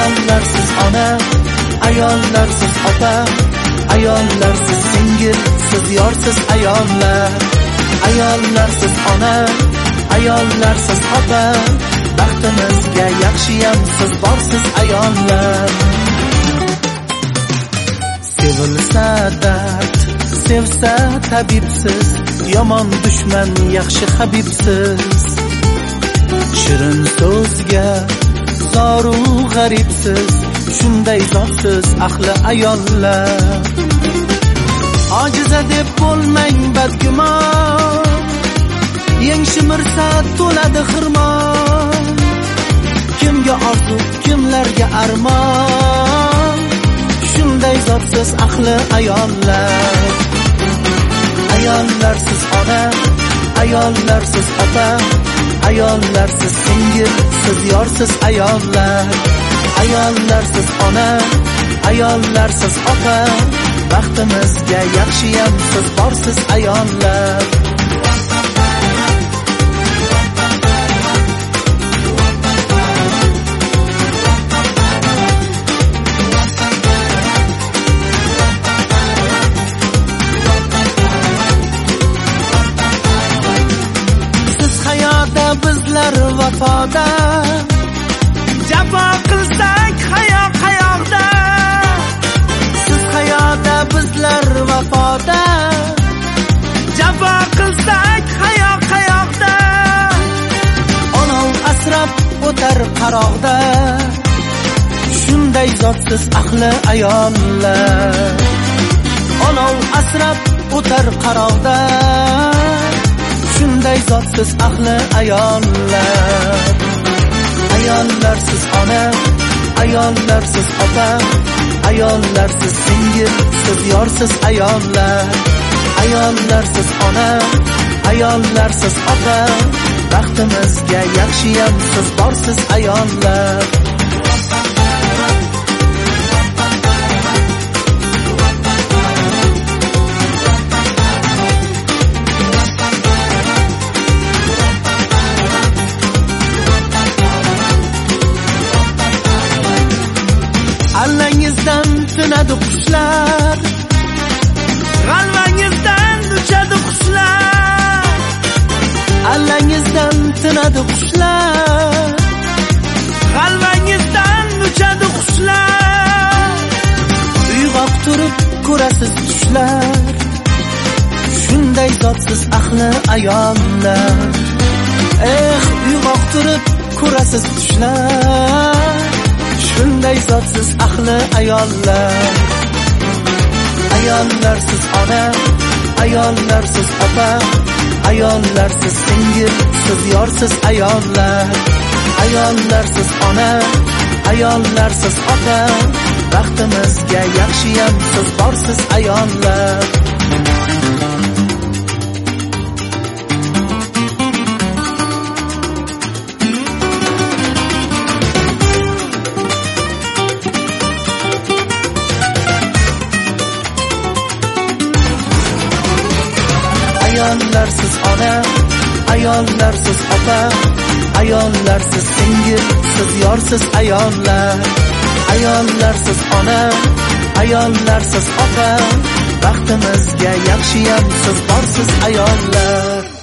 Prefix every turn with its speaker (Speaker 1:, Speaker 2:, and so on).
Speaker 1: Ayollarsiz ona, ayollarsiz ota, ayollarsiz singil, siz yorsiz ayollar. Ayollarsiz ona, ayollarsiz ota, baxtimizga yaxshiyam siz borsiz ayollar. Sevilsa dard, sevsa tabibsiz, yomon dushman yaxshi habibsiz. Shirin so'zga zoru g'aribsiz, shunday zotsiz ahli ayollar. Ojiza deb bo'lmang badgumon, yengshmirsa to'ladi xirmon. Kimga orzu, kimlarga armon, shunday zotsiz ahli ayollar. Ayollarsiz ona, ayollarsiz ota, ayollarsiz singil, siz yorsiz ayollar. Ayollarsiz ona, ayollarsiz ota, baxtimizga yaxshiyam siz borsiz ayollar. Bizlar vafoda, jafo qilsak qayoqda. Siz hayoda, bizlar vafoda, jafo qilsak qayoqda. Olov asrab o'tar qaroqda, shunday zotsiz ahli ayollar. Olov asrab o'tar qaroqda, shunday zotsiz ahli ayollar. Ayollarsiz ona, ayollarsiz ota, ayollarsiz singil, siz yorsiz ayollar. Ayollarsiz ona, ayollarsiz ota, baxtimizga yaxshiyam siz borsiz ayollar. Allangizdan tunadi qushlar, g'alvangizdan uchadi qushlar. Allangizdan tunadi qushlar, g'alvangizdan uchadi qushlar. Uyg'oq turib ko'rasiz tushlar, shunday zotsiz ahli ayollar. Uyg'oq turib ko'rasiz tushlar, shunday zotsiz ahli ayollar. Ayollarsiz ona, ayollarsiz ota, ayollarsiz singil, siz yorsiz ayollar. Ayollarsiz ona, ayollarsiz ota, baxtimizga yaxshiyam siz borsiz ayollar. Ayollarsiz ona, ayollarsiz ota, ayollarsiz singil, siz yorsiz ayollar. Ayollarsiz ona, ayollarsiz ota, baxtimizga yaxshiyam siz borsiz ayollar.